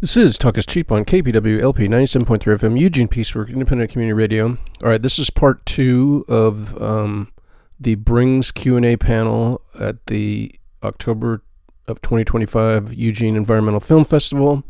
This is Talk is Cheap on KPWLP 97.3 FM, Eugene Peacework, Independent Community Radio. All right, this is part two of the Brings Q&A panel at the October of 2025 Eugene Environmental Film Festival.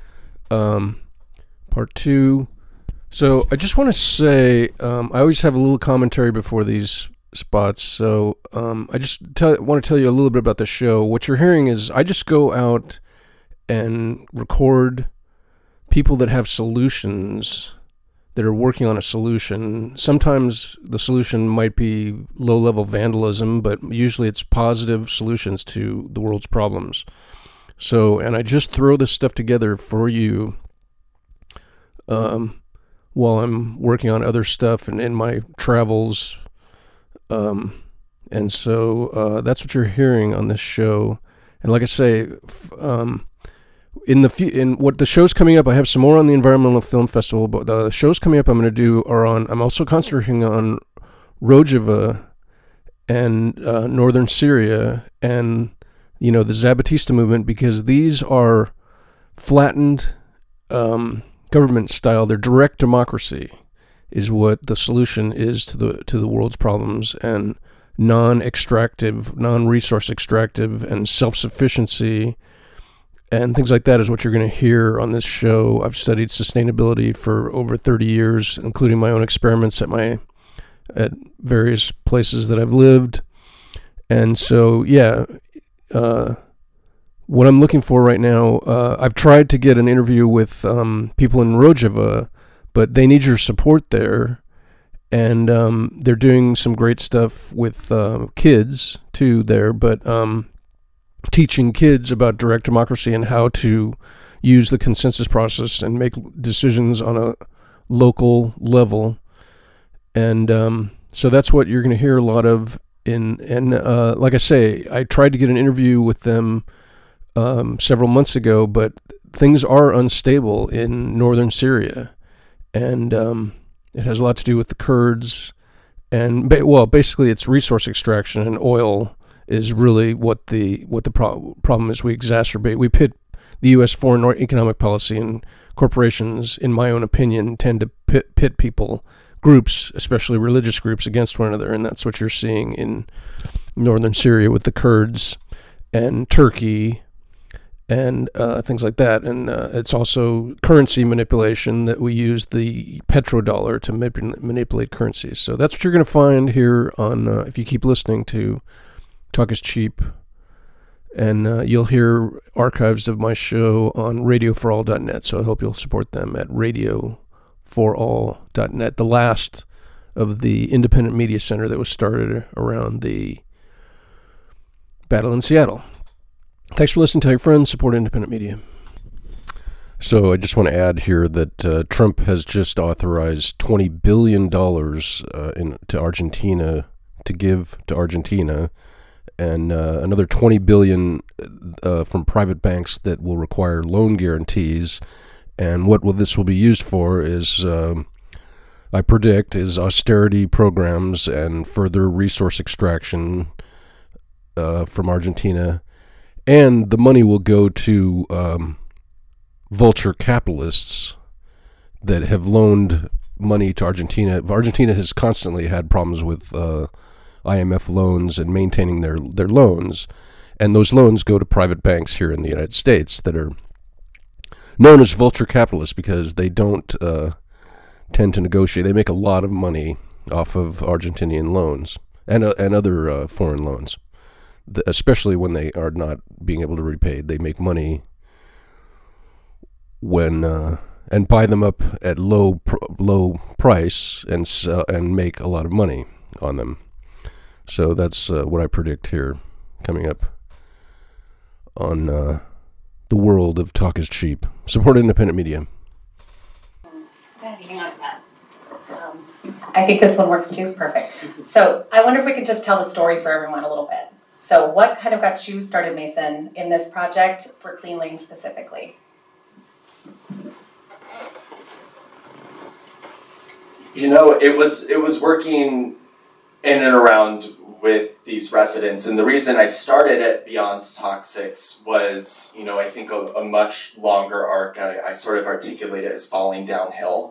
Part two. So I just want to say, I always have a little commentary before these spots. So I just want to tell you a little bit about the show. What you're hearing is I just go out and record people that have solutions, that are working on a solution. Sometimes the solution might be low-level vandalism, but usually it's positive solutions to the world's problems. So, and I just throw this stuff together for you while I'm working on other stuff and in my travels. And so that's what you're hearing on this show. And like I say, in what the shows coming up, I have some more on the Environmental Film Festival, but the shows coming up I'm going to do are on, I'm also concentrating on Rojava and northern Syria and, the Zapatista movement, because these are flattened government style. They're direct democracy is what the solution is to the world's problems, and non-extractive, non-resource extractive, and self-sufficiency and things like that is what you're going to hear on this show. I've studied sustainability for over 30 years, including my own experiments at various places that I've lived. And so, what I'm looking for right now, I've tried to get an interview with people in Rojava, but they need your support there. And they're doing some great stuff with kids, too, there, but teaching kids about direct democracy and how to use the consensus process and make decisions on a local level. And so that's what you're going to hear a lot of. And like I say, I tried to get an interview with them several months ago, but things are unstable in northern Syria. And it has a lot to do with the Kurds. And, basically it's resource extraction, and oil is really what the problem is. We we pit the U.S. foreign economic policy, and corporations, in my own opinion, tend to pit people, groups, especially religious groups, against one another, and that's what you're seeing in northern Syria with the Kurds and Turkey and things like that. And it's also currency manipulation, that we use the petrodollar to manipulate currencies. So that's what you're going to find here on, if you keep listening to Talk is Cheap, and you'll hear archives of my show on radioforall.net, so I hope you'll support them at radioforall.net, the last of the independent media center that was started around the battle in Seattle. Thanks for listening. Tell your friends, support independent media. So I just want to add here that Trump has just authorized $20 billion to Argentina, to give to Argentina, and another $20 billion from private banks that will require loan guarantees. And what this will be used for is, I predict, is austerity programs and further resource extraction from Argentina. And the money will go to vulture capitalists that have loaned money to Argentina. Argentina has constantly had problems with IMF loans and maintaining their loans, and those loans go to private banks here in the United States that are known as vulture capitalists because they don't tend to negotiate. They make a lot of money off of Argentinian loans and other foreign loans, especially when they are not being able to repay. They make money when and buy them up at low price and make a lot of money on them. So that's what I predict here coming up on the world of Talk is Cheap. Support independent media. Hang on to that. I think this one works too. Perfect. So I wonder if we could just tell the story for everyone a little bit. So what kind of got you started, Mason, in this project for Clean Lane specifically? It was working in and around with these residents. And the reason I started at Beyond Toxics was, I think a much longer arc. I sort of articulate it as falling downhill.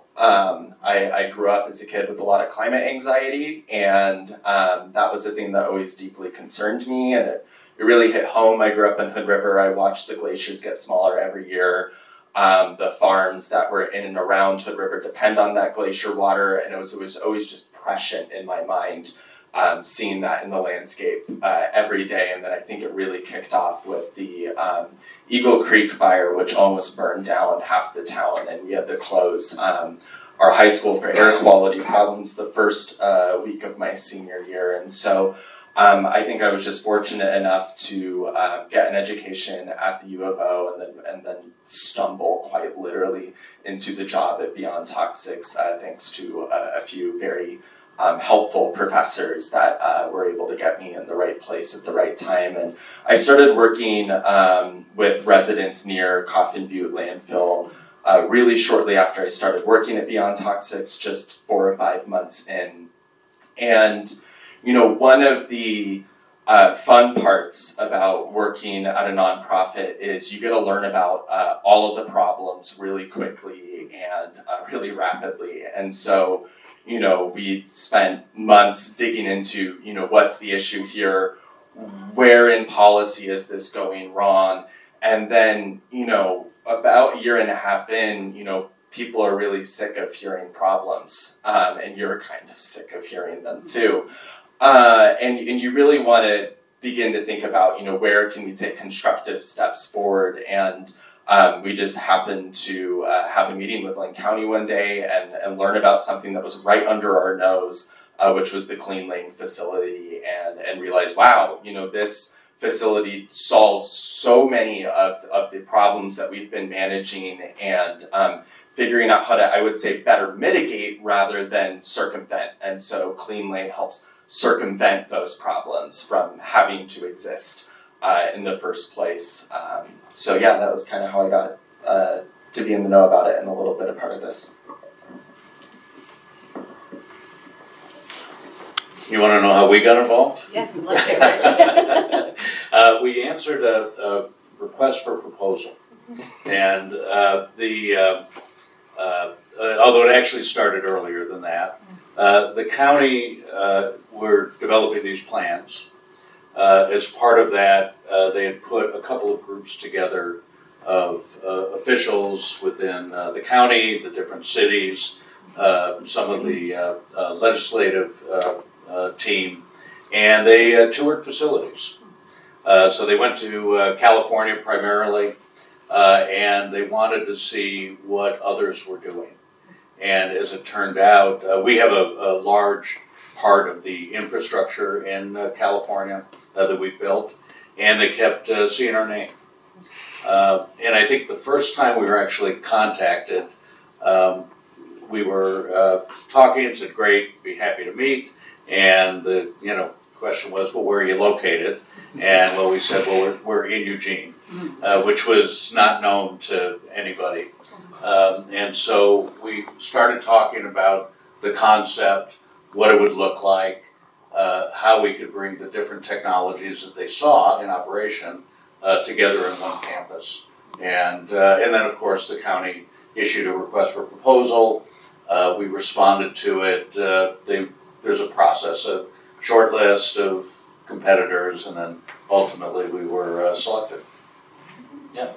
I grew up as a kid with a lot of climate anxiety, and that was a thing that always deeply concerned me, and it really hit home. I grew up in Hood River. I watched the glaciers get smaller every year. The farms that were in and around Hood River depend on that glacier water, and it was always just prescient in my mind, seeing that in the landscape every day. And then I think it really kicked off with the Eagle Creek fire, which almost burned down half the town, and we had to close our high school for air quality problems the first week of my senior year. And so I think I was just fortunate enough to get an education at the U of O, and then stumble quite literally into the job at Beyond Toxics, thanks to a few very helpful professors that were able to get me in the right place at the right time. And I started working with residents near Coffin Butte landfill really shortly after I started working at Beyond Toxics, just 4 or 5 months in. And one of the fun parts about working at a nonprofit is you get to learn about all of the problems really quickly and really rapidly. And so, we spent months digging into, what's the issue here? Where in policy is this going wrong? And then, about a year and a half in, people are really sick of hearing problems, and you're kind of sick of hearing them too. And you really want to begin to think about, where can we take constructive steps forward? And we just happened to have a meeting with Lane County one day and learn about something that was right under our nose, which was the Clean Lane facility, and realize, wow, this facility solves so many of the problems that we've been managing, and figuring out how to, I would say, better mitigate rather than circumvent. And so Clean Lane helps circumvent those problems from having to exist in the first place. So yeah, that was kind of how I got to be in the know about it and a little bit a part of this. You want to know how we got involved? Yes, I'd love to. We answered a request for proposal, and although it actually started earlier than that, the county were developing these plans. As part of that, they had put a couple of groups together of officials within the county, the different cities, some of the legislative team, and they toured facilities. So they went to California primarily, and they wanted to see what others were doing. And as it turned out, we have a large part of the infrastructure in California that we built, and they kept seeing our name. And I think the first time we were actually contacted, we were talking and said, great, be happy to meet. And the question was, well, where are you located? And well, we said, well, we're in Eugene, which was not known to anybody. And so we started talking about the concept, what it would look like, how we could bring the different technologies that they saw in operation together in one campus. And then, of course, the county issued a request for proposal. We responded to it. There's a process, a short list of competitors, and then ultimately we were selected. Yeah.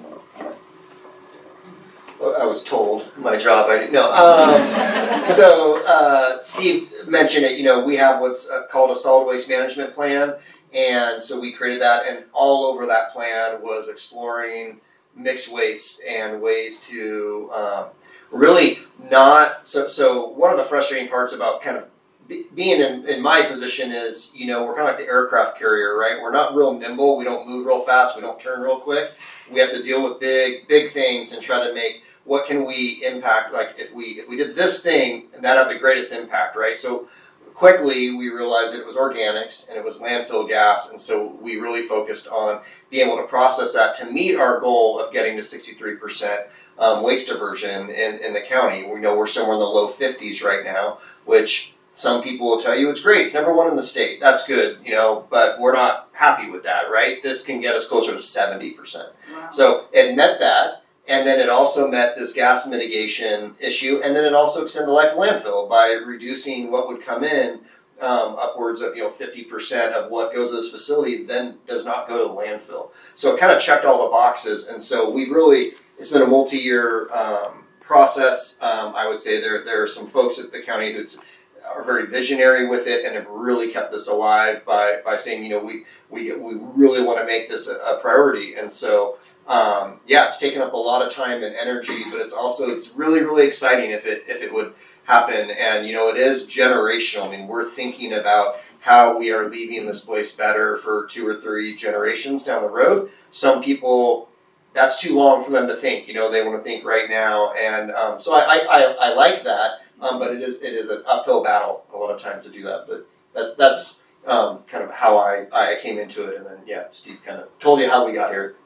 Well, I was told my job. I didn't know. So Steve mentioned it. We have what's called a solid waste management plan, and so we created that. And all over that plan was exploring mixed waste and ways to really not. So one of the frustrating parts about kind of being in my position is, we're kind of like the aircraft carrier, right? We're not real nimble. We don't move real fast. We don't turn real quick. We have to deal with big things and try to make, what can we impact? Like if we did this thing, and that had the greatest impact, right? So quickly we realized that it was organics and it was landfill gas, and so we really focused on being able to process that to meet our goal of getting to 63% waste diversion in the county. We know we're somewhere in the low 50s right now, which Some people will tell you it's great, it's number 1 in the state. That's good, but we're not happy with that, right? This can get us closer to 70%. Wow. So it met that, and then it also met this gas mitigation issue, and then it also extended the life of landfill by reducing what would come in upwards of 50% of what goes to this facility then does not go to the landfill. So it kind of checked all the boxes, and so it's been a multi-year process. I would say there are some folks at the county who are very visionary with it and have really kept this alive by saying, we really want to make this a priority. And so, it's taken up a lot of time and energy, but it's really, really exciting if it would happen. And, it is generational. I mean, we're thinking about how we are leaving this place better for 2 or 3 generations down the road. Some people, that's too long for them to think, they want to think right now. And so I like that. But it is an uphill battle a lot of times to do that. But that's kind of how I came into it. And then, Steve kind of told you how we got here.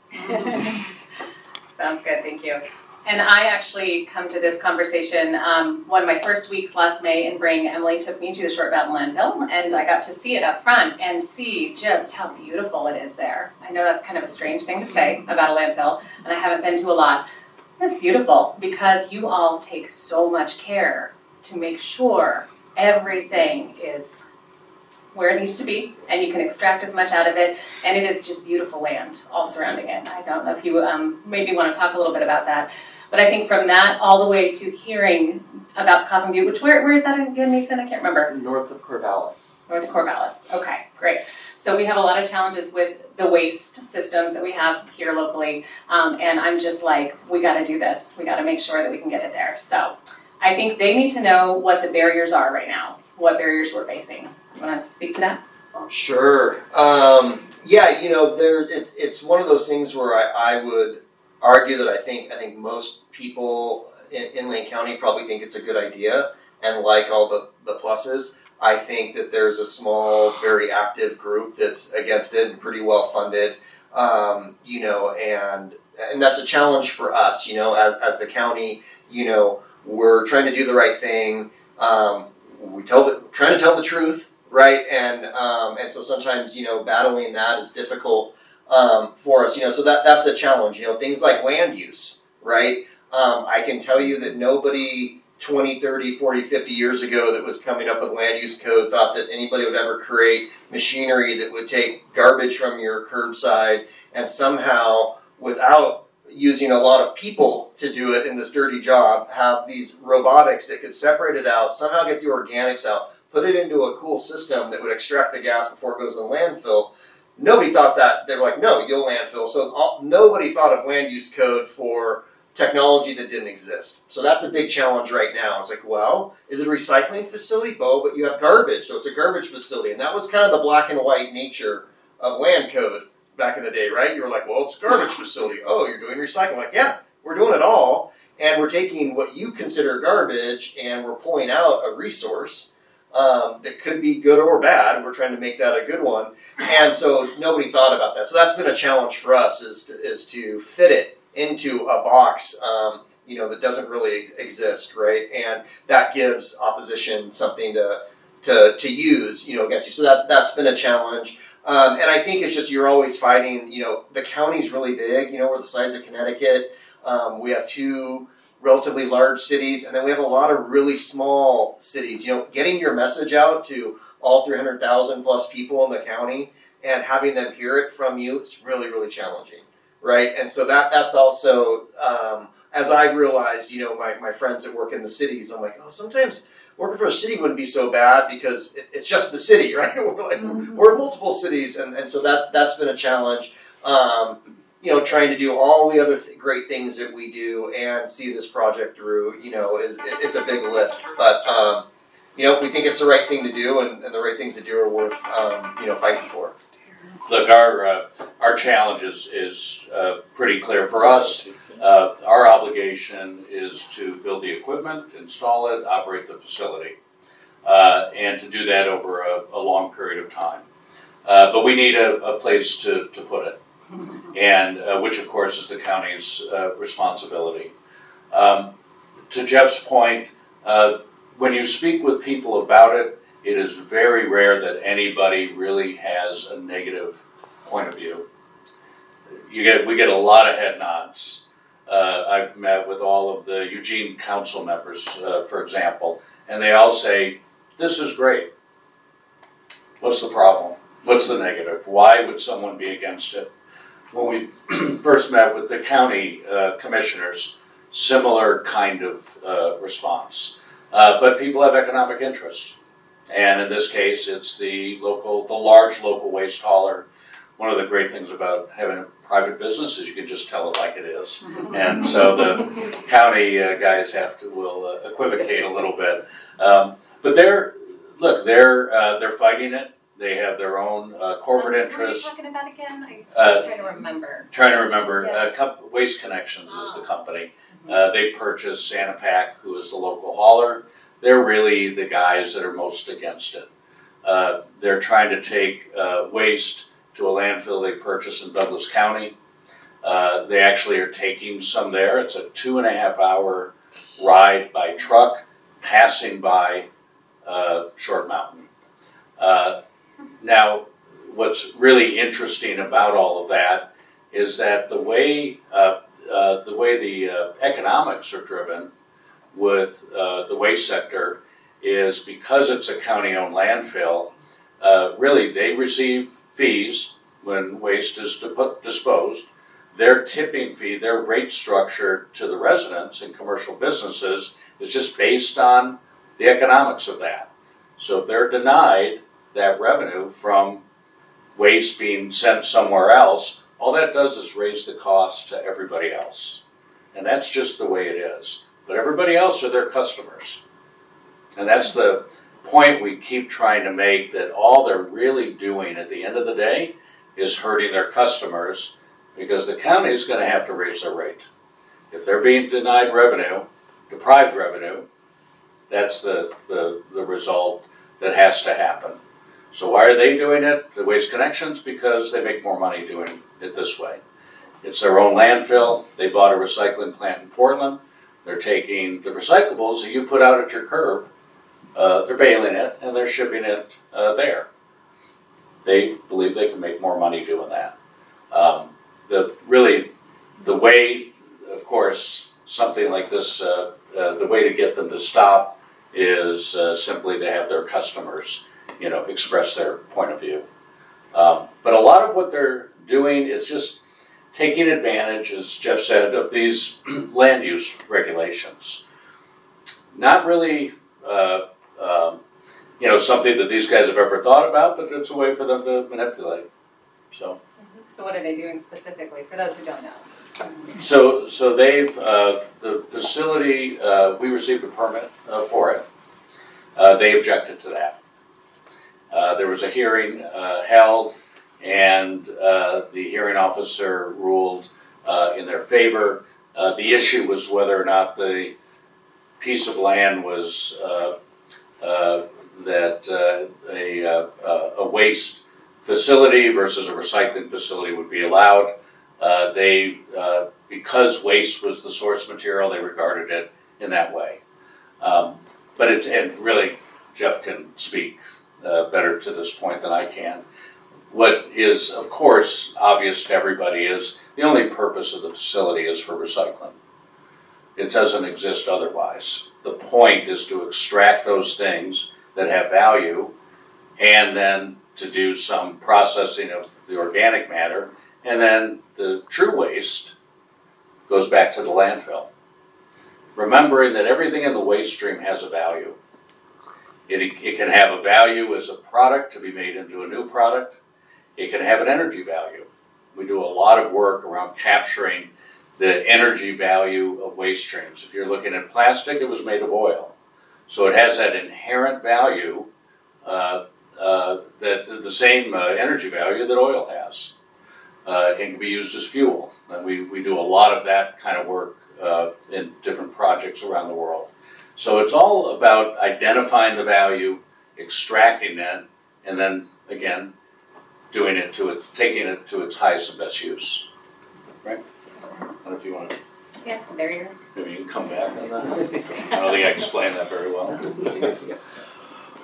Sounds good, thank you. And I actually come to this conversation, one of my first weeks last May in Bring, Emily took me to the Short Mountain Landfill, and I got to see it up front and see just how beautiful it is there. I know that's kind of a strange thing to say about a landfill, and I haven't been to a lot. It's beautiful because you all take so much care to make sure everything is where it needs to be, and you can extract as much out of it, and it is just beautiful land all surrounding it. I don't know if you maybe want to talk a little bit about that, but I think from that all the way to hearing about Coffin Butte, which where is that again, Mason? I can't remember. North of Corvallis. North of Corvallis. Okay, great. So we have a lot of challenges with the waste systems that we have here locally, and I'm just like, we got to do this. We got to make sure that we can get it there. So I think they need to know what the barriers are right now, what barriers we're facing. You want to speak to that? Sure. It's one of those things where I would argue that I think most people in Lane County probably think it's a good idea and like all the pluses. I think that there's a small, very active group that's against it and pretty well funded, and that's a challenge for us, as the county, we're trying to do the right thing. Trying to tell the truth. Right, and so sometimes battling that is difficult for us. So that's a challenge. Things like land use, right? I can tell you that nobody 20, 30, 40, 50 years ago that was coming up with land use code thought that anybody would ever create machinery that would take garbage from your curbside and somehow, without using a lot of people to do it in this dirty job, have these robotics that could separate it out, somehow get the organics out, put it into a cool system that would extract the gas before it goes to the landfill. Nobody thought that. They were like, no, you'll landfill. So nobody thought of land use code for technology that didn't exist. So that's a big challenge right now. It's like, well, is it a recycling facility? But you have garbage, so it's a garbage facility. And that was kind of the black and white nature of land code back in the day, right? You were like, well, it's a garbage facility. Oh, you're doing recycling. Like, yeah, we're doing it all. And we're taking what you consider garbage and we're pulling out a resource that could be good or bad. We're trying to make that a good one. And so nobody thought about that. So that's been a challenge for us is to fit it into a box, that doesn't really exist, right? And that gives opposition something to use, against you. So that's been a challenge. And I think it's just you're always fighting, the county's really big, we're the size of Connecticut. We have 2 relatively large cities, and then we have a lot of really small cities. Getting your message out to all 300,000 plus people in the county and having them hear it from you is really, really challenging, right? And so that's also, as I've realized, my friends that work in the cities, I'm like, sometimes working for a city wouldn't be so bad because it's just the city, right? We're in multiple cities, and so that's been a challenge. Trying to do all the other great things that we do and see this project through, it's a big lift. But, we think it's the right thing to do, and the right things to do are worth, fighting for. Look, our challenge is pretty clear for us. Our obligation is to build the equipment, install it, operate the facility, and to do that over a long period of time. But we need a place to put it. And which of course is the county's responsibility. To Jeff's point, when you speak with people about it, it is very rare that anybody really has a negative point of view. We get a lot of head nods. I've met with all of the Eugene council members, for example, and they all say, "This is great. What's the problem? What's the negative? Why would someone be against it?" When we first met with the county commissioners, similar kind of response. But people have economic interest. And in this case, it's the large local waste hauler. One of the great things about having a private business is you can just tell it like it is. And so the county guys will equivocate a little bit. But they're fighting it. They have their own corporate interests. What are you talking about again? I was just trying to remember. Yeah. Waste Connections is the company. They purchased Sanapak, who is the local hauler. They're really the guys that are most against it. They're trying to take waste to a landfill they purchased in Douglas County. They actually are taking some there. It's a 2.5 hour ride by truck, passing by Short Mountain. Now, what's really interesting about all of that is that the way the economics are driven with the waste sector is because it's a county-owned landfill. Really, they receive fees when waste is disposed. Their tipping fee, their rate structure to the residents and commercial businesses is just based on the economics of that. So if they're denied that revenue from waste being sent somewhere else, all that does is raise the cost to everybody else. And that's just the way it is. But everybody else are their customers. And that's the point we keep trying to make, that all they're really doing at the end of the day is hurting their customers, because the county is going to have to raise their rate. If they're being denied revenue, deprived revenue, that's the result that has to happen. So why are they doing it, the Waste Connections? Because they make more money doing it this way. It's their own landfill. They bought a recycling plant in Portland. They're taking the recyclables that you put out at your curb, they're baling it, and they're shipping it there. They believe they can make more money doing that. The way, of course, something like this, the way to get them to stop is simply to have their customers, express their point of view. But a lot of what they're doing is just taking advantage, as Jeff said, of these land use regulations. Not really, something that these guys have ever thought about, but it's a way for them to manipulate. So what are they doing specifically, for those who don't know? So they've, the facility, we received a permit for it. They objected to that. There was a hearing held, and the hearing officer ruled in their favor. The issue was whether or not the piece of land was a waste facility versus a recycling facility would be allowed. Because waste was the source material, they regarded it in that way. And really, Jeff can speak better to this point than I can. What is, of course, obvious to everybody is the only purpose of the facility is for recycling. It doesn't exist otherwise. The point is to extract those things that have value, and then to do some processing of the organic matter, and then the true waste goes back to the landfill. Remembering that everything in the waste stream has a value. It can have a value as a product to be made into a new product. It can have an energy value. We do a lot of work around capturing the energy value of waste streams. If you're looking at plastic, it was made of oil. So it has that inherent value, that the same energy value that oil has. It can be used as fuel. And we do a lot of that kind of work in different projects around the world. So it's all about identifying the value, extracting that, and then, again, taking it to its highest and best use. Right? I don't know if you want to. Yeah, there you go. Maybe you can come back on that. I don't think I explained that very well.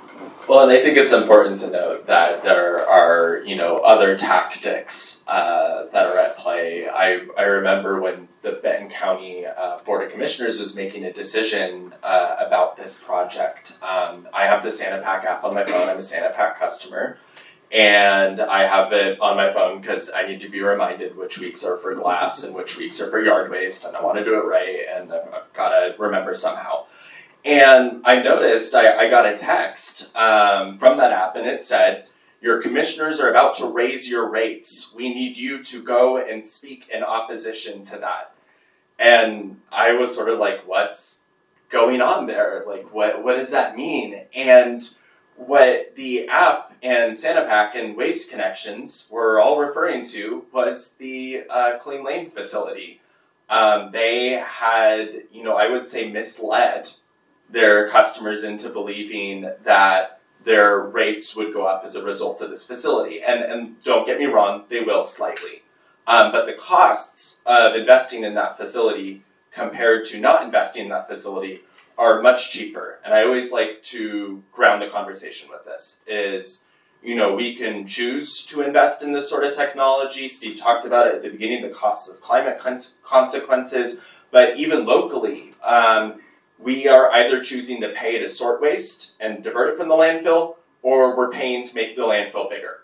Well, and I think it's important to note that there are, other tactics that are at play. I remember when the Benton County Board of Commissioners was making a decision about this project. I have the SantaPack app on my phone. I'm a SantaPack customer. And I have it on my phone because I need to be reminded which weeks are for glass and which weeks are for yard waste, and I want to do it right, and I've got to remember somehow. And I noticed I got a text from that app, and it said, "Your commissioners are about to raise your rates. We need you to go and speak in opposition to that." And I was sort of like, what's going on there? Like, what does that mean? And what the app and SantaPack and Waste Connections were all referring to was the Clean Lane facility. They had, I would say misled their customers into believing that their rates would go up as a result of this facility. And don't get me wrong, they will slightly. But the costs of investing in that facility compared to not investing in that facility are much cheaper. And I always like to ground the conversation with this is, we can choose to invest in this sort of technology. Steve talked about it at the beginning, the costs of climate consequences, but even locally, we are either choosing to pay to sort waste and divert it from the landfill, or we're paying to make the landfill bigger.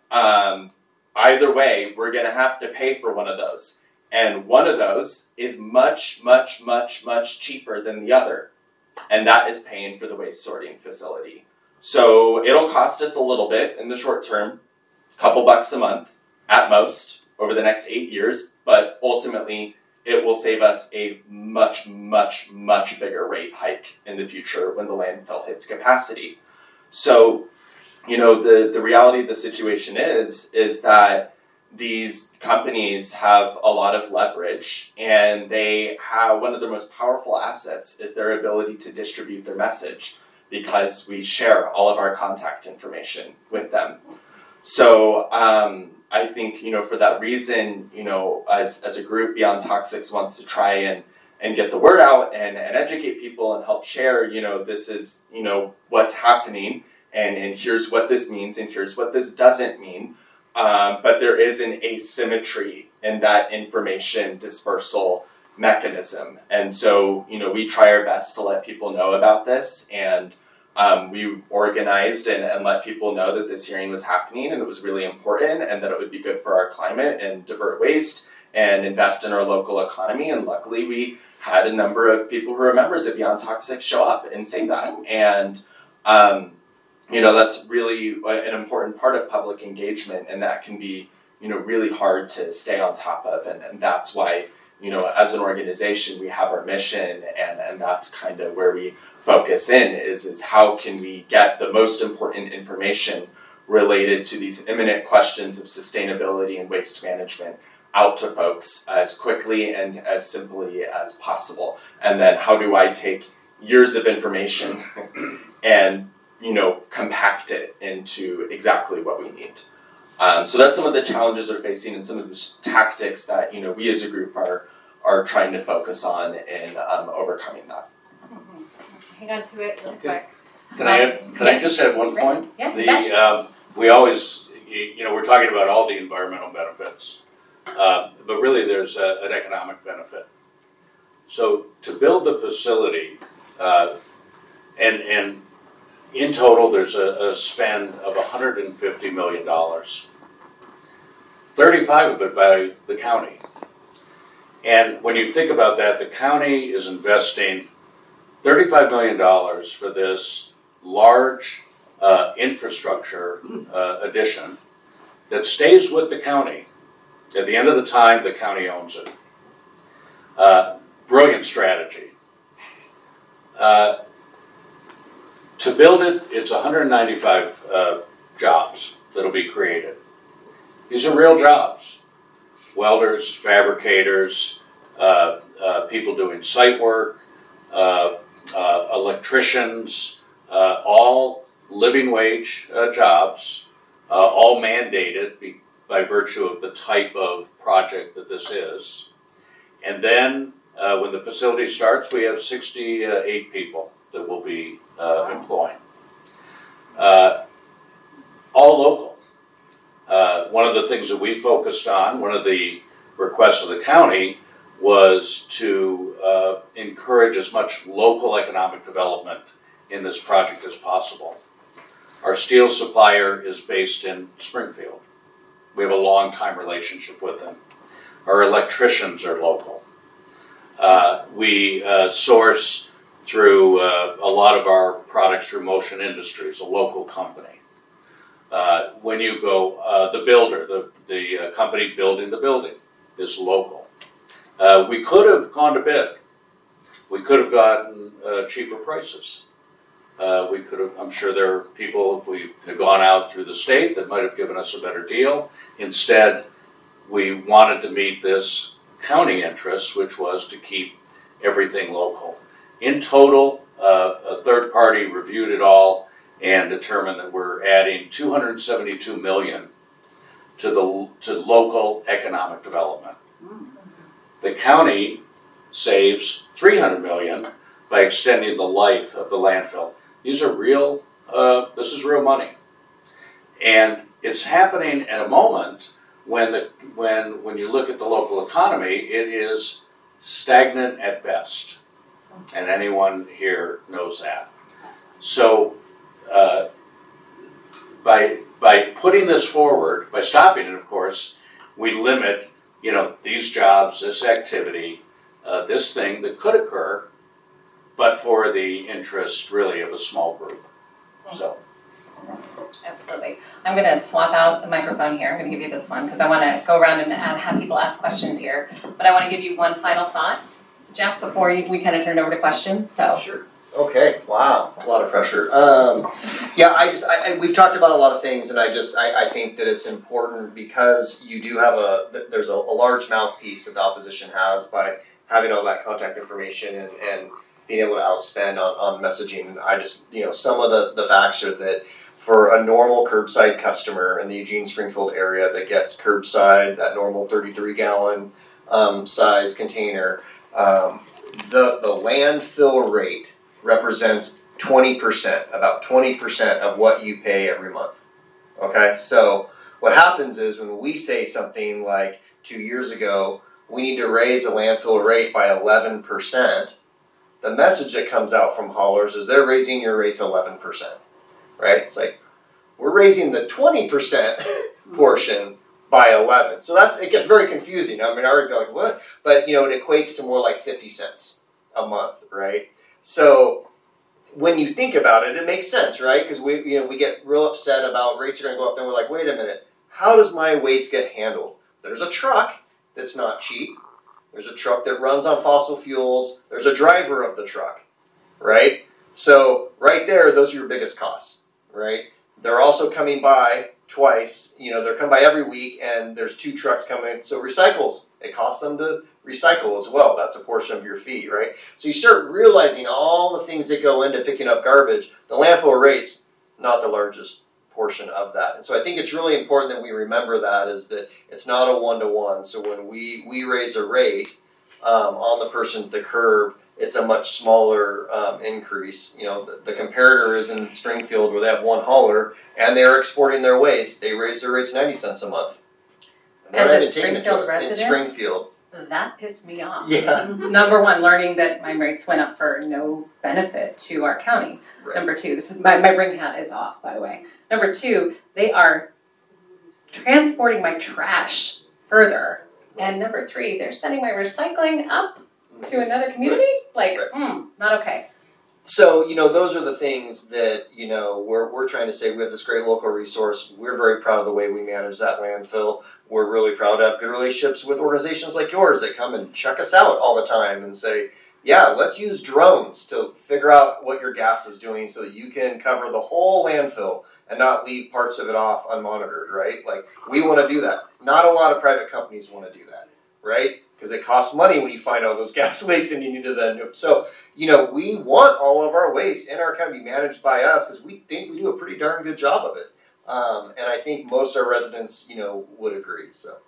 Either way, we're gonna have to pay for one of those. And one of those is much, much, much, much cheaper than the other. And that is paying for the waste sorting facility. So it'll cost us a little bit in the short term, a couple bucks a month at most over the next 8 years, but ultimately it will save us a much, much, much bigger rate hike in the future when the landfill hits capacity. So, the reality of the situation is that these companies have a lot of leverage, and they have one of their most powerful assets is their ability to distribute their message, because we share all of our contact information with them. So I think, for that reason, as a group, Beyond Toxics wants to try and get the word out and educate people and help share, this is, what's happening, and here's what this means, and here's what this doesn't mean. But there is an asymmetry in that information dispersal mechanism. And so, we try our best to let people know about this, and we organized and let people know that this hearing was happening and it was really important and that it would be good for our climate and divert waste and invest in our local economy. And luckily we had a number of people who are members of Beyond Toxic show up and say that. And that's really an important part of public engagement, and that can be, really hard to stay on top of. And that's why, as an organization, we have our mission, and that's kind of where we focus in is how can we get the most important information related to these imminent questions of sustainability and waste management out to folks as quickly and as simply as possible. And then how do I take years of information and compact it into exactly what we need. So that's some of the challenges we're facing and some of the tactics that we as a group are trying to focus on in overcoming that. Hang on to it real quick. Can I just add one point? Yeah. We always, we're talking about all the environmental benefits, but really there's an economic benefit. So to build the facility, and in total, there's a spend of $150 million, 35 of it by the county. And when you think about that, the county is investing $35 million for this large infrastructure addition that stays with the county. At the end of the time, the county owns it. Brilliant strategy. To build it, it's 195 jobs that'll be created. These are real jobs. Welders, fabricators, people doing site work, electricians, all living wage jobs, all mandated by virtue of the type of project that this is. And then when the facility starts, we have 68 people that will be employing. all local. One of the things that we focused on, one of the requests of the county, was to encourage as much local economic development in this project as possible. Our steel supplier is based in Springfield. We have a long-time relationship with them. Our electricians are local. We source through a lot of our products through Motion Industries, a local company. When you go, the builder, the company building the building is local. We could have gone to bid. We could have gotten cheaper prices. We could have, I'm sure there are people, if we had gone out through the state, that might have given us a better deal. Instead, we wanted to meet this county interest, which was to keep everything local. In total, a third party reviewed it all and determined that we're adding $272 million to local economic development. The county saves $300 million by extending the life of the landfill. These are real, this is real money. And it's happening at a moment when you look at the local economy, it is stagnant at best. And anyone here knows that. So by putting this forward, by stopping it, of course, we limit, these jobs, this activity, this thing that could occur, but for the interest really of a small group. So. Absolutely. I'm going to swap out the microphone here. I'm going to give you this one because I want to go around and have people ask questions here. But I want to give you one final thought, Jeff, before we kind of turn over to questions. So. Sure. Okay. Wow. A lot of pressure. We've talked about a lot of things, and I think that it's important because you do have there's a large mouthpiece that the opposition has by having all that contact information and being able to outspend on messaging. And I just, some of the facts are that for a normal curbside customer in the Eugene Springfield area that gets curbside, that normal 33-gallon size container, the landfill rate represents 20%, about 20% of what you pay every month. Okay, so what happens is when we say something like 2 years ago, we need to raise the landfill rate by 11%, the message that comes out from haulers is they're raising your rates 11%, right? It's like, we're raising the 20% portion by 11. So it gets very confusing. I mean, I would be like, what? But, it equates to more like 50 cents a month, right? So when you think about it, it makes sense, right? Because we get real upset about rates are going to go up. Then we're like, wait a minute, how does my waste get handled? There's a truck that's not cheap. There's a truck that runs on fossil fuels. There's a driver of the truck, right? So right there, those are your biggest costs, right? They're also coming by twice. They're coming by every week, and there's 2 trucks coming. So recycles, it costs them to recycle as well. That's a portion of your fee, right? So you start realizing all the things that go into picking up garbage. The landfill rate's not the largest portion of that. And so I think it's really important that we remember that is that it's not a one-to-one. So when we raise a rate on the person at the curb, it's a much smaller increase. The comparator is in Springfield where they have one hauler and they're exporting their waste. They raise their rates 90 cents a month. As a Springfield resident, in Springfield. That pissed me off. Yeah. Number one, learning that my rates went up for no benefit to our county. Right. Number two, this is my ring hat is off, by the way. Number two, they are transporting my trash further. And number three, they're sending my recycling up to another community? Not okay. So, those are the things that, we're trying to say. We have this great local resource. We're very proud of the way we manage that landfill. We're really proud to have good relationships with organizations like yours that come and check us out all the time and say, yeah, let's use drones to figure out what your gas is doing so that you can cover the whole landfill and not leave parts of it off unmonitored, right? We want to do that. Not a lot of private companies want to do that, right? Because it costs money when you find all those gas leaks and you need to then. So, we want all of our waste in our county managed by us because we think we do a pretty darn good job of it. And I think most of our residents, would agree. So,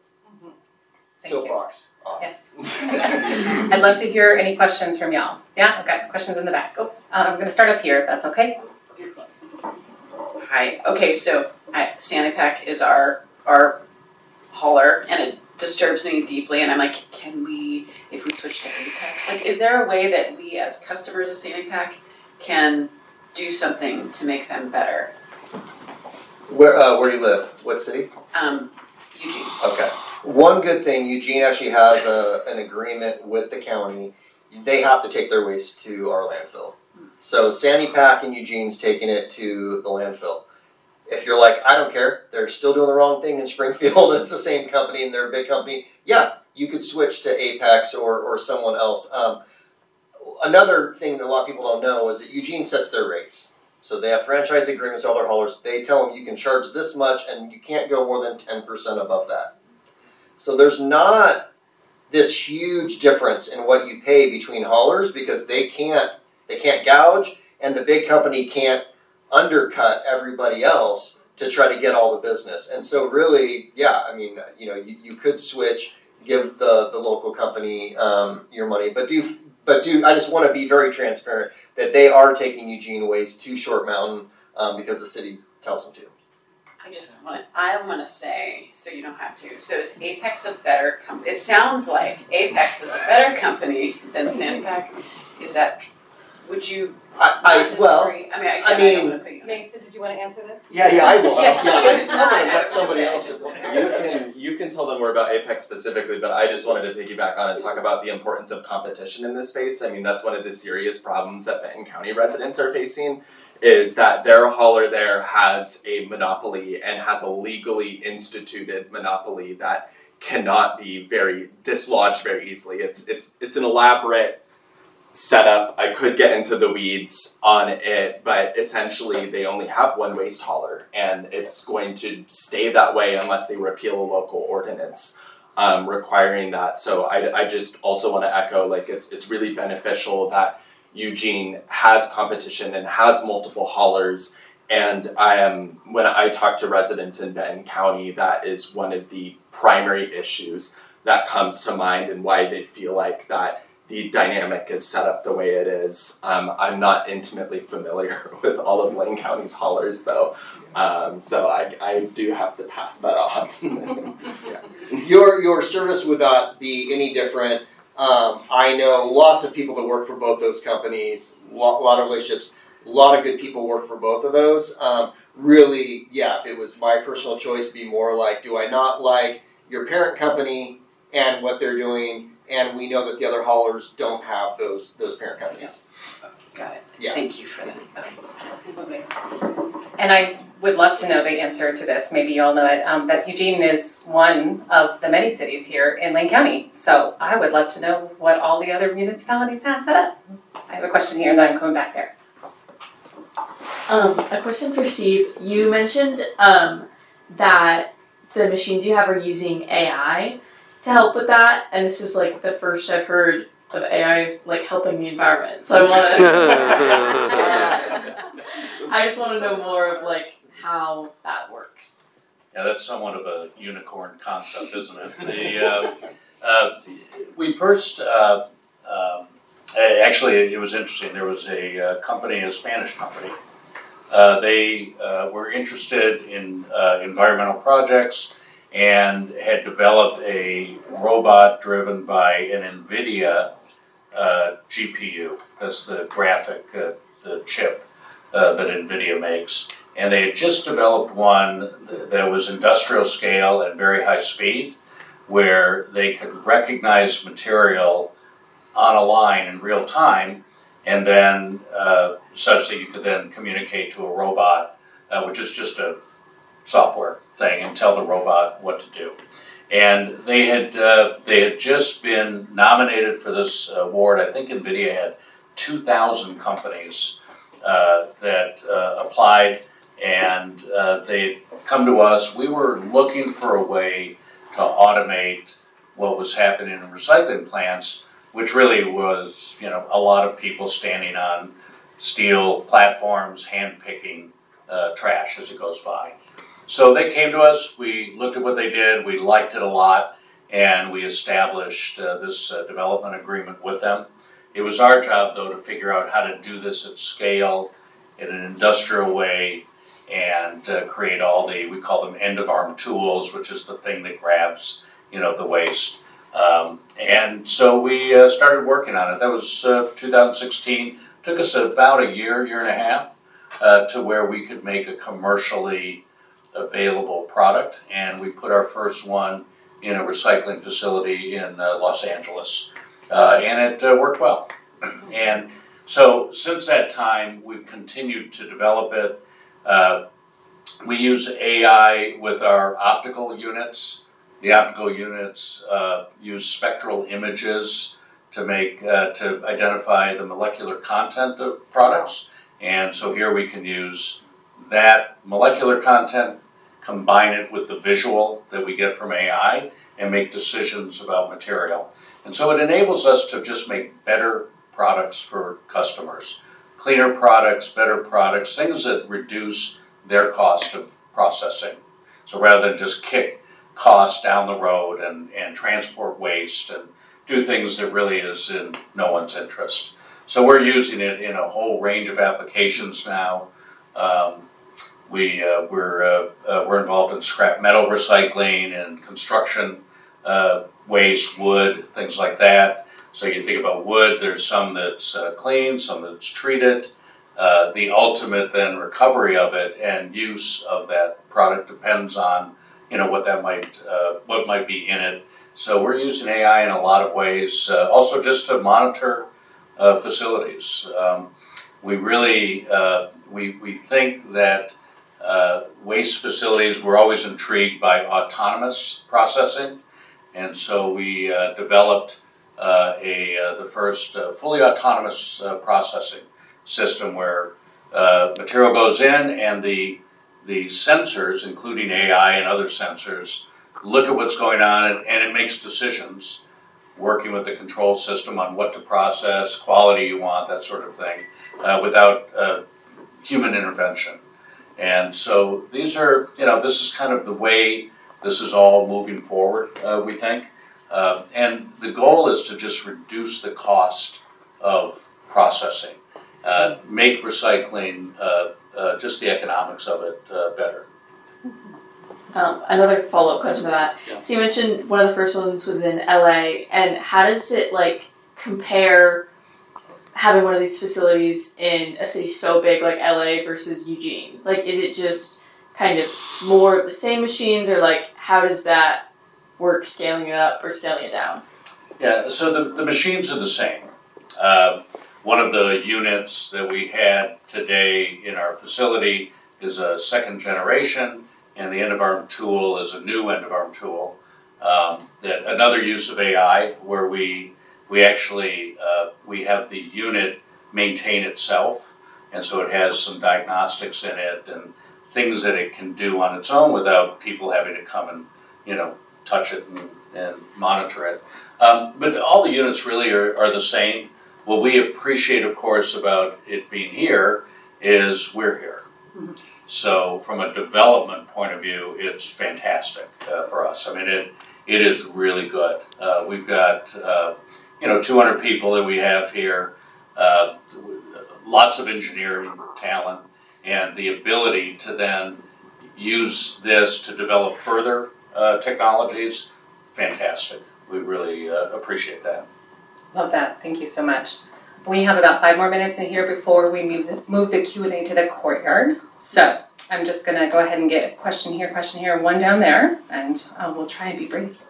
soapbox off. Yes. I'd love to hear any questions from y'all. Yeah, okay. Questions in the back. Go. I'm going to start up here if that's okay. Hi. Okay, so Sanipack is our hauler, and it disturbs me deeply. And I'm like, if we switch to Apex, like, is there a way that we as customers of Sanipack can do something to make them better? Where do you live? What city? Eugene. Okay. One good thing, Eugene actually has an agreement with the county. They have to take their waste to our landfill. So Sanipack in Eugene's taking it to the landfill. If you're like, I don't care, they're still doing the wrong thing in Springfield, it's the same company and they're a big company, yeah, you could switch to Apex or someone else. Another thing that a lot of people don't know is that Eugene sets their rates. So they have franchise agreements with all their haulers. They tell them you can charge this much and you can't go more than 10% above that. So there's not this huge difference in what you pay between haulers because they can't gouge, and the big company can't undercut everybody else to try to get all the business. And so really, yeah, I mean, you could switch, give the local company your money, but I just want to be very transparent that they are taking Eugene waste to Short Mountain because the city tells them to. I want to say, so you don't have to, so is Apex a better company? It sounds like Apex is a better company than Sanipack. Is that, would you disagree? I don't want to put you on. Mason, did you want to answer this? Yeah, I will. Yes, someone who's not. Let somebody else. You can tell them more about Apex specifically, but I just wanted to piggyback on and talk about the importance of competition in this space. I mean, that's one of the serious problems that Benton County residents are facing, is that their hauler there has a monopoly and has a legally instituted monopoly that cannot be dislodged very easily. It's an elaborate setup. I could get into the weeds on it, but essentially they only have one waste hauler, and it's going to stay that way unless they repeal a local ordinance requiring that. So I just also want to echo, like, it's really beneficial that Eugene has competition and has multiple haulers, and when I talk to residents in Benton County, that is one of the primary issues that comes to mind and why they feel like that the dynamic is set up the way it is. I'm not intimately familiar with all of Lane County's haulers though, so I do have to pass that on. Yeah. Your service would not be any different. I know lots of people that work for both those companies, a lot of relationships, a lot of good people work for both of those. Really, yeah, if it was my personal choice, it'd be more like, do I not like your parent company and what they're doing? And we know that the other haulers don't have those parent companies. Got it. Yeah. Thank you for that. Okay. And I would love to know the answer to this. Maybe you all know it. That Eugene is one of the many cities here in Lane County. So I would love to know what all the other municipalities have set up. I have a question here, and then I'm coming back there. A question for Steve. You mentioned that the machines you have are using AI to help with that, and this is like the first I've heard of AI like helping the environment. So I just want to know more of like how that works. Yeah, that's somewhat of a unicorn concept, isn't it? We first, actually, it was interesting. There was a company, a Spanish company. They were interested in environmental projects and had developed a robot driven by an NVIDIA GPU. That's the graphic, the chip that NVIDIA makes. And they had just developed one that was industrial scale and very high speed, where they could recognize material on a line in real time, and then such that you could then communicate to a robot, which is just a software thing, and tell the robot what to do. And they had just been nominated for this award. I think NVIDIA had 2,000 companies that applied, and they'd come to us. We were looking for a way to automate what was happening in recycling plants, which really was, a lot of people standing on steel platforms, hand-picking trash as it goes by. So they came to us, we looked at what they did, we liked it a lot, and we established this development agreement with them. It was our job, though, to figure out how to do this at scale in an industrial way and create all we call them end of arm tools, which is the thing that grabs, the waste. And so we started working on it. That was 2016. Took us about a year and a half to where we could make a commercially available product. And we put our first one in a recycling facility in Los Angeles. And it worked well. And so since that time, we've continued to develop it. We use AI with our optical units. The optical units use spectral images to identify the molecular content of products. And so here we can use that molecular content, combine it with the visual that we get from AI, and make decisions about material. And so it enables us to just make better products for customers. Cleaner products, better products, things that reduce their cost of processing. So rather than just kick costs down the road and transport waste and do things that really is in no one's interest. So we're using it in a whole range of applications now. We're involved in scrap metal recycling and construction waste, wood, things like that. So you think about wood, there's some that's clean, some that's treated. The ultimate then recovery of it and use of that product depends on what might be in it. So we're using AI in a lot of ways, also just to monitor facilities. We really we think that waste facilities, we're always intrigued by autonomous processing, and so we developed the first fully autonomous processing system where material goes in and the sensors, including AI and other sensors, look at what's going on and it makes decisions, working with the control system on what to process, quality you want, that sort of thing, without human intervention. And so these are, this is kind of the way this is all moving forward, we think. And the goal is to just reduce the cost of processing, make recycling, just the economics of it better. Another follow-up question to that. Yeah. So you mentioned one of the first ones was in LA, and how does it compare having one of these facilities in a city so big like LA versus Eugene? Is it just kind of more of the same machines, or how does that work, scaling it up or scaling it down? Yeah, so the machines are the same. One of the units that we had today in our facility is a second generation, and the end-of-arm tool is a new end-of-arm tool. That another use of AI where we actually we have the unit maintain itself, and so it has some diagnostics in it and things that it can do on its own without people having to come and touch it and monitor it. But all the units really are the same. What we appreciate, of course, about it being here is we're here. Mm-hmm. So from a development point of view, it's fantastic for us. I mean, it is really good. We've got 200 people that we have here, lots of engineering talent, and the ability to then use this to develop further technologies, fantastic. We really appreciate that. Love that. Thank you so much. We have about 5 more minutes in here before we move the Q&A to the courtyard. So I'm just going to go ahead and get a question here, and one down there, and we'll try and be brief.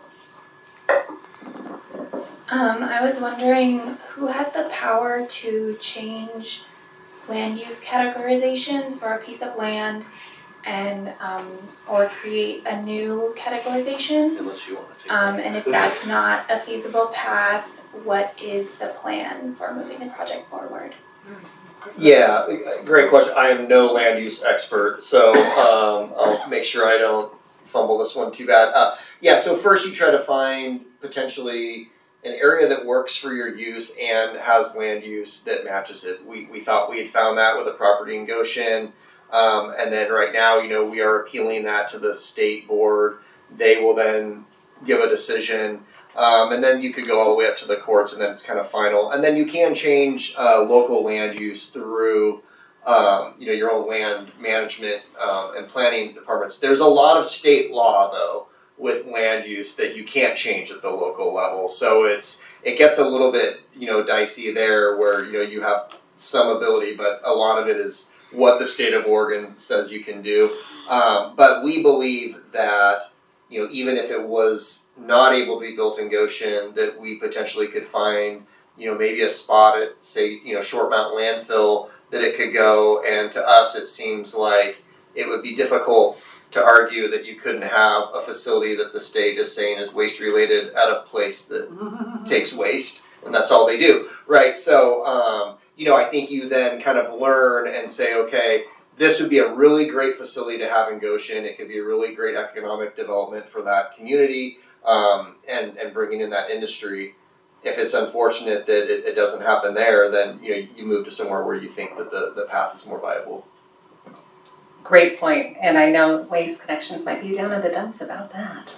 I was wondering who has the power to change land use categorizations for a piece of land and or create a new categorization? Unless you want to take that. And if that's not a feasible path, what is the plan for moving the project forward? Yeah, great question. I am no land use expert, so I'll make sure I don't fumble this one too bad. So first you try to find potentially an area that works for your use and has land use that matches it. We thought we had found that with a property in Goshen, and then right now, we are appealing that to the state board. They will then give a decision. And then you could go all the way up to the courts, and then it's kind of final. And then you can change local land use through your own land management and planning departments. There's a lot of state law though with land use that you can't change at the local level. So it gets a little bit, dicey there where, you have some ability, but a lot of it is what the state of Oregon says you can do. But we believe that, even if it was not able to be built in Goshen, that we potentially could find, maybe a spot at, say, Short Mountain landfill that it could go. And to us, it seems like it would be difficult to argue that you couldn't have a facility that the state is saying is waste related at a place that takes waste, and that's all they do, right? So, I think you then kind of learn and say, okay, this would be a really great facility to have in Goshen. It could be a really great economic development for that community, and bringing in that industry. If it's unfortunate that it doesn't happen there, then you move to somewhere where you think that the path is more viable. Great point, and I know Waste Connections might be down in the dumps about that.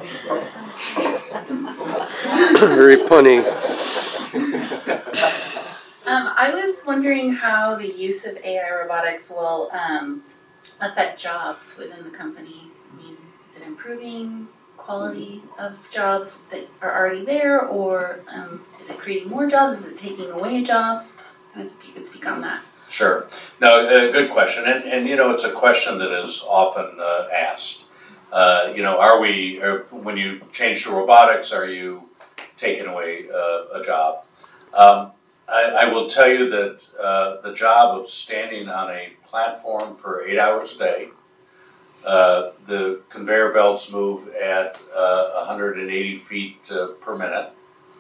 Very punny. I was wondering how the use of AI robotics will affect jobs within the company. I mean, is it improving quality of jobs that are already there, or is it creating more jobs? Is it taking away jobs? If you could speak on that. Sure. No, good question. And it's a question that is often asked. When you change to robotics, are you taking away a job? I will tell you that the job of standing on a platform for 8 hours a day, the conveyor belts move at 180 feet per minute.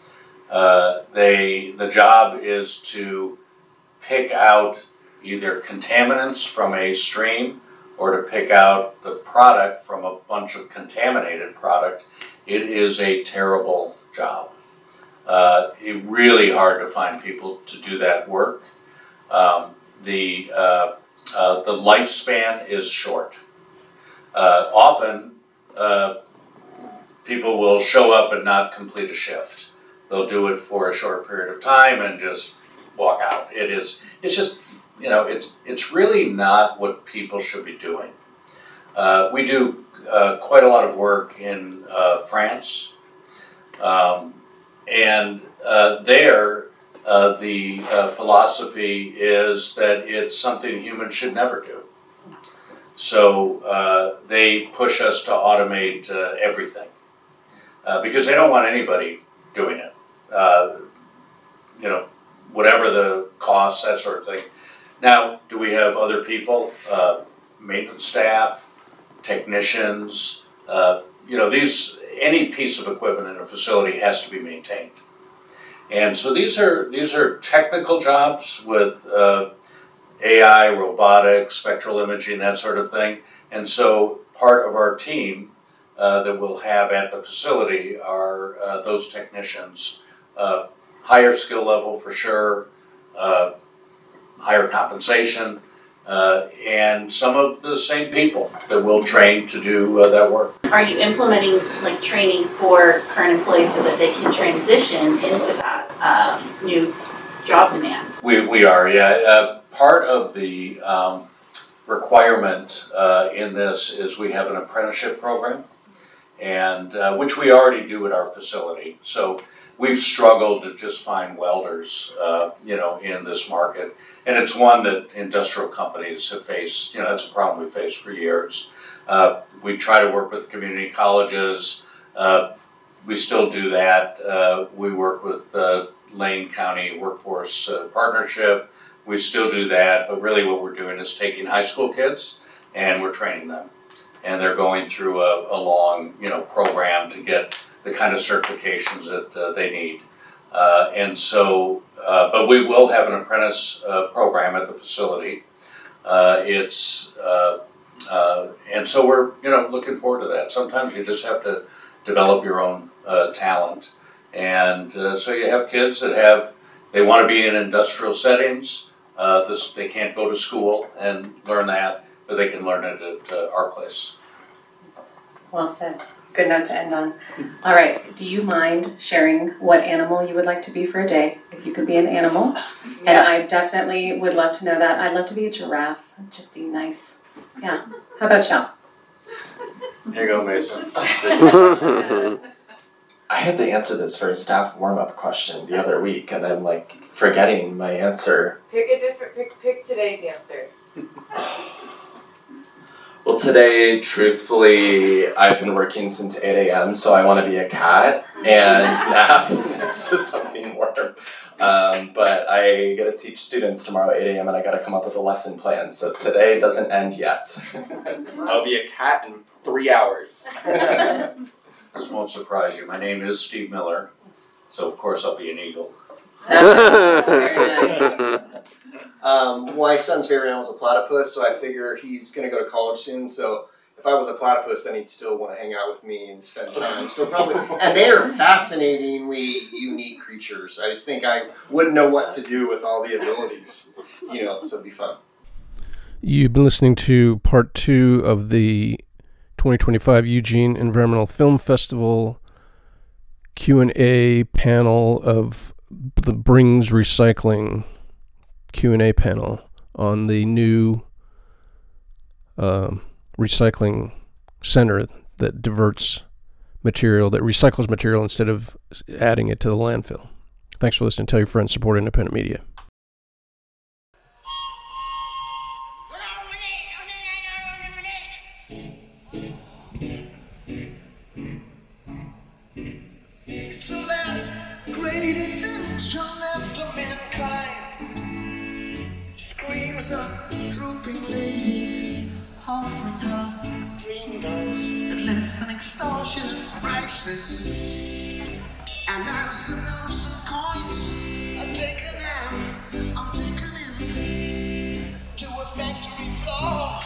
The job is to pick out either contaminants from a stream or to pick out the product from a bunch of contaminated product. It is a terrible job. It's really hard to find people to do that work. The lifespan is short. Often people will show up and not complete a shift. They'll do it for a short period of time and just walk out. It's really not what people should be doing. We do quite a lot of work in France, and there the philosophy is that it's something humans should never do. So they push us to automate everything because they don't want anybody doing it. Whatever the cost, that sort of thing. Now, do we have other people, maintenance staff, technicians? Any piece of equipment in a facility has to be maintained, and so these are technical jobs with AI, robotics, spectral imaging, that sort of thing. And so part of our team that we'll have at the facility are those technicians. Higher skill level for sure, higher compensation, and some of the same people that we'll train to do that work. Are you implementing training for current employees so that they can transition into that new job demand? We are, yeah. Part of the requirement in this is we have an apprenticeship program, and which we already do at our facility. So we've struggled to just find welders, in this market, and it's one that industrial companies have faced. That's a problem we've faced for years. We try to work with community colleges. We still do that. We work with Lane County Workforce Partnership. We still do that, but really what we're doing is taking high school kids and we're training them, and they're going through a long, program to get the kind of certifications that they need. But we will have an apprentice program at the facility. And so we're, looking forward to that. Sometimes you just have to develop your own talent. And so you have kids that they want to be in industrial settings. They can't go to school and learn that, but they can learn it at our place. Well said. Good note to end on. All right. Do you mind sharing what animal you would like to be for a day? If you could be an animal. And I definitely would love to know that. I'd love to be a giraffe. It'd just be nice. Yeah. How about Shao? Here you go, Mason. I had to answer this for a staff warm-up question the other week, and I'm like forgetting my answer. Pick today's answer. Well, today, truthfully, I've been working since 8 a.m., so I want to be a cat and nap next to something warm. But I got to teach students tomorrow at 8 a.m., and I got to come up with a lesson plan, so today doesn't end yet. I'll be a cat in 3 hours. This won't surprise you. My name is Steve Miller, so of course I'll be an eagle. Very nice. My son's favorite animal is a platypus, so I figure he's going to go to college soon. So if I was a platypus, then he'd still want to hang out with me and spend time. So probably, and they are fascinatingly unique creatures. I just think I wouldn't know what to do with all the abilities, so it'd be fun. You've been listening to part 2 of the 2025 Eugene Environmental Film Festival Q&A panel of the Brings Recycling Q&A panel on the new recycling center that diverts material, that recycles material instead of adding it to the landfill. Thanks for listening. Tell your friends, support independent media. It's the last great invention left of mankind. Screams a drooping lady, hovering her dream goes at less than extortionate prices. And as the notes and coins are taken out, I'm taken in to a factory floor.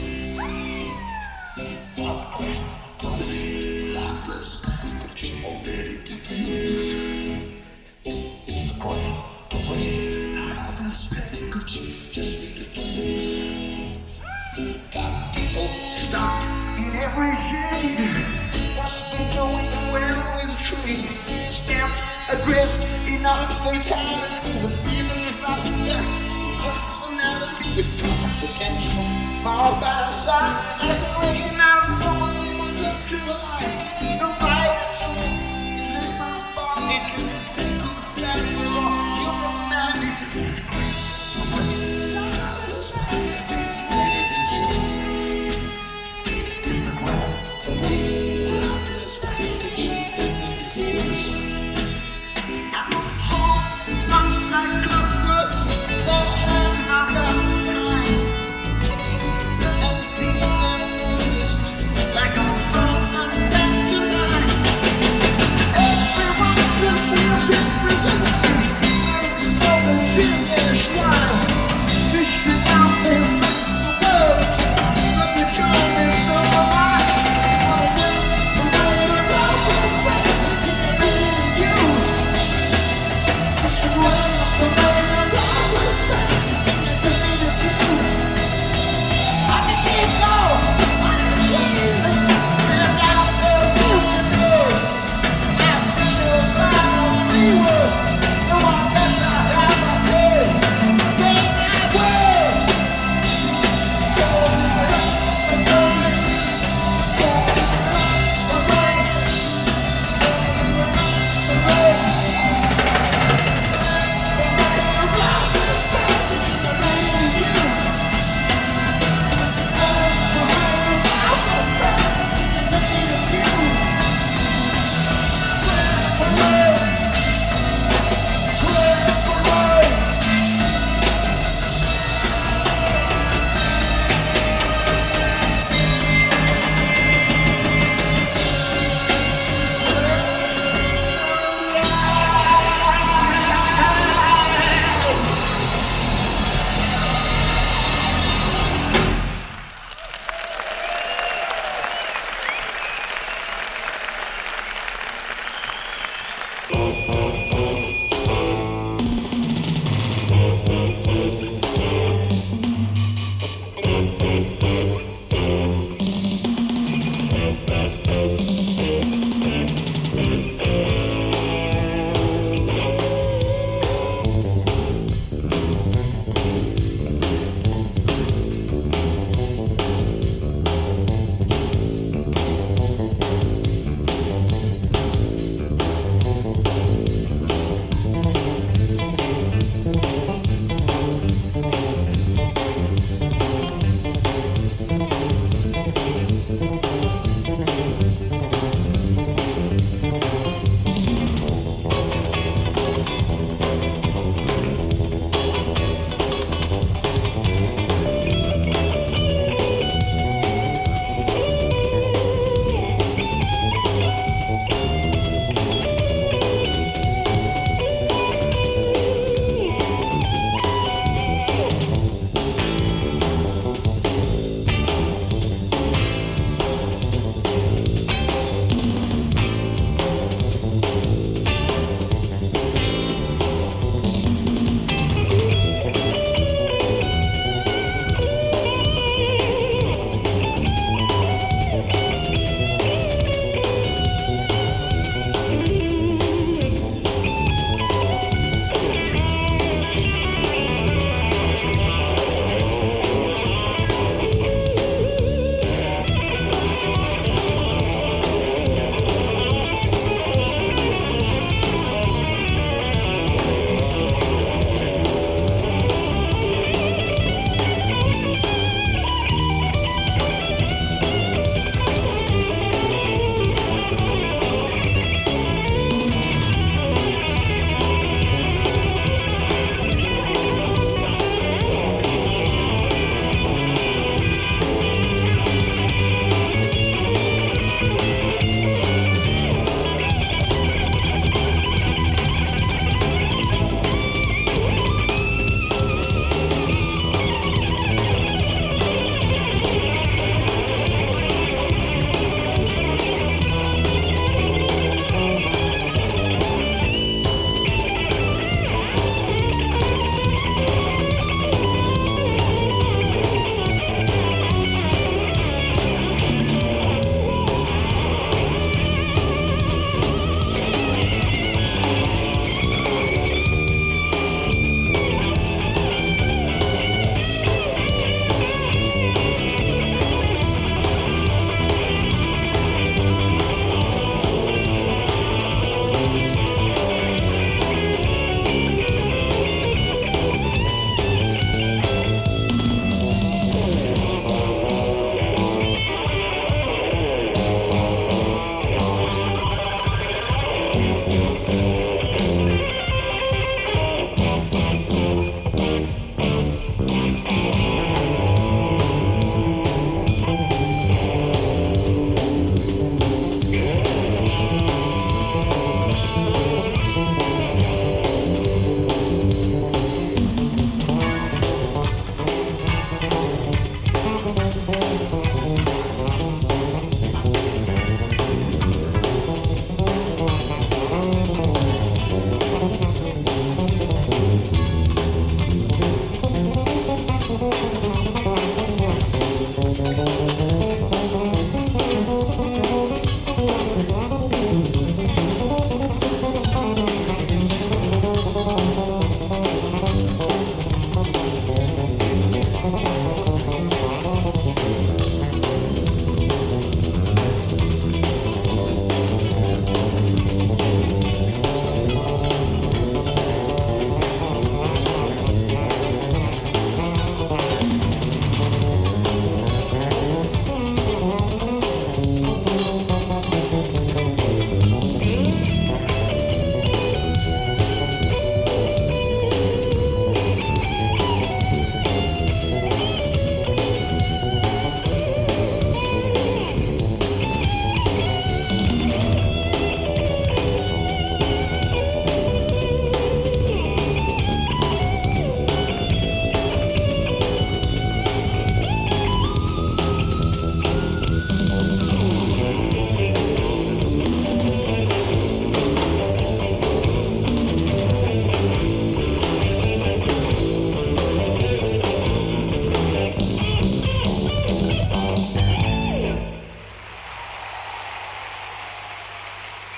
Lifeless package already diffused. It's the point, the weight, lifeless package just diffused. Got people stocked in every shade. Must be going well with trade. Stamped, addressed, enough fatality. The feelings of their personality with confidential. All by the side, I can recognize some of them with the true life. Nobody to name my body to good values or human humanity.